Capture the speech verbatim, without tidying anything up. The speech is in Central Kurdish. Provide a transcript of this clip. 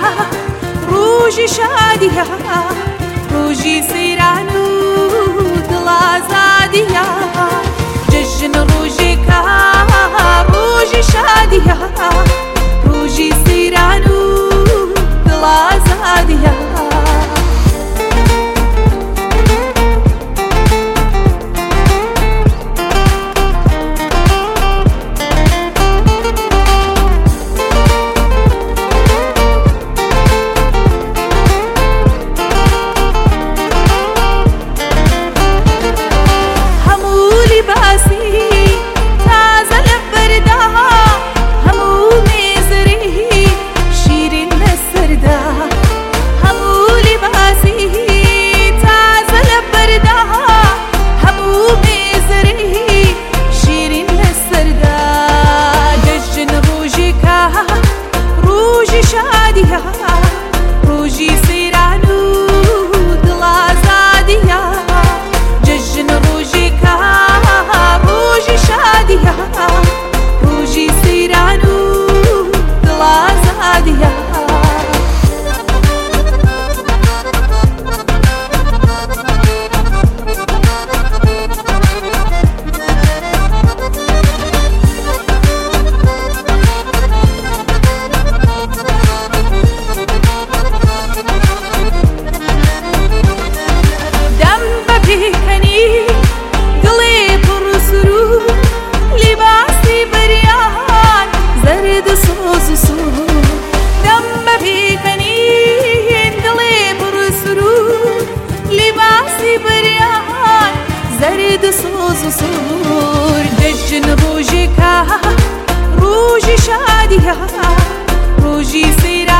ڕۆژی شادیە ڕۆژی سەیران و دڵ ئازادیە جەژن ڕۆژێکە ڕۆژی شادیە ڕۆژی سەیران و دڵ ئازادیە ڕۆژی سەیران و دڵ ئازادیە جەژن ڕۆژێکە ڕۆژی شادیە ڕۆژی سەیران و دڵ ئازادیە زرد سوز و سرور جەژن ڕۆژێکە ڕۆژی شادیە ڕۆژی سەیران